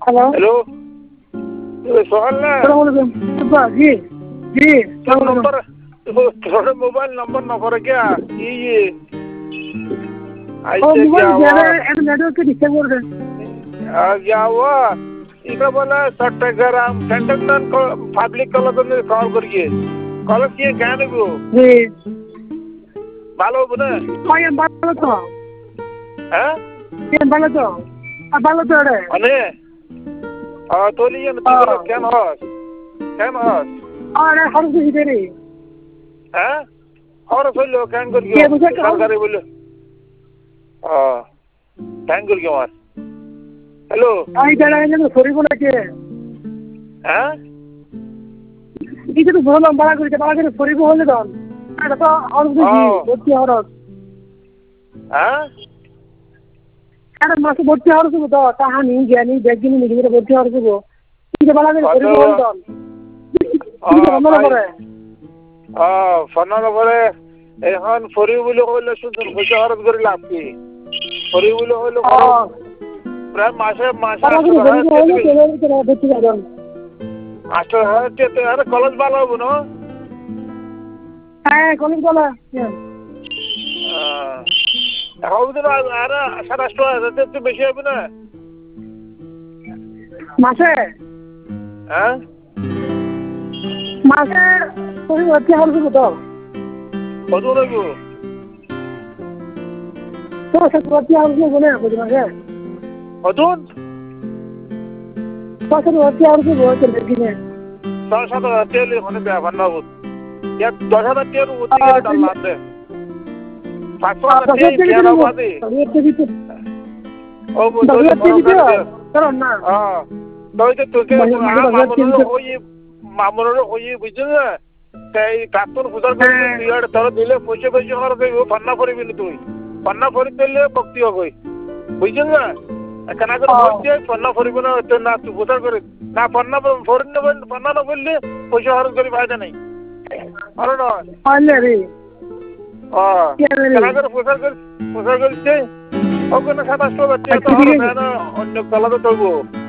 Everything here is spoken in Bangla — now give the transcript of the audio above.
हेलो सोहल ना जी जी नंबर थोड़ा मोबाइल नंबर न करे क्या ये ऐसे क्या हुआ नेटवर्क के डिस्टर्ब कर दे क्या हुआ इधर बोला चट्टग्राम सेंटर पब्लिक कॉलेज में कॉल करिए कॉलेज किए क्या नहीं वो जी ভালো হবে না কই ভালো তো হ্যাঁ ভালো তো রে মানে তোলি না তুই বলো কেন হস আরে হরস দিতে রে হ্যাঁ হরস হইলো কেন করি সরকারি বললো কেন করি আমার হ্যালো আই দাঁড়া যেন সরি বলেছে হ্যাঁ এই যে বললাম বাড়া করে সরি বলে দাও এটা তো হরস দিছি ভর্তি হরস হ্যাঁ আরে মাসে ভর্তি হরস তো কাহানি জ্ঞানী দেখগিনি নিজে ভর্তি হরস গো এই যে বাড়া করে সরি বলে দাও ফোন নম্বরে এখন ফরি বুলি কইলে শুনছেন পয়সা খরচ করে লাভ কি ফরি বুলি কইলে প্রায় মাসে আরে কলেজ ভালো হবো না হ্যাঁ কলেজ ভালো এখন আরে 27,000 একটু বেশি হবে না মাসে হ্যাঁ মাসে তুমি ভর্তি হরস তো কত লাগবে তো সে ভর্তি হরস বলে বুঝ মাসে কতন তো সে ভর্তি হরস বলতে দিনে 6-7,000 তেল ওখানে ব্যাপার না বুঝ या 10,000 তেল উঠে গেলে ডাল লাগবে 500 তেল কেন বাদে ও বলে করো না হ্যাঁ তো তোকে মামুনের হই বুঝছ না তাই কাতর গুজার করে বিয়ার তোর দিলে পয়সা খরচ হইব পান্না পড়বি না তুই পান্না পড়ি দিলে ভক্তি হবে বুঝছ না কেন করে বলছি পান্না পড়ব না তো না তুই গুজার করে না পান্না পড়ি না পান্না না বললে পয়সা খরচ করে ফায়দা নাই আরে না আলে রে কেন করে পোশাক করছে ওখানে 27,000 টাকা তো অন্য কলাতে তৈব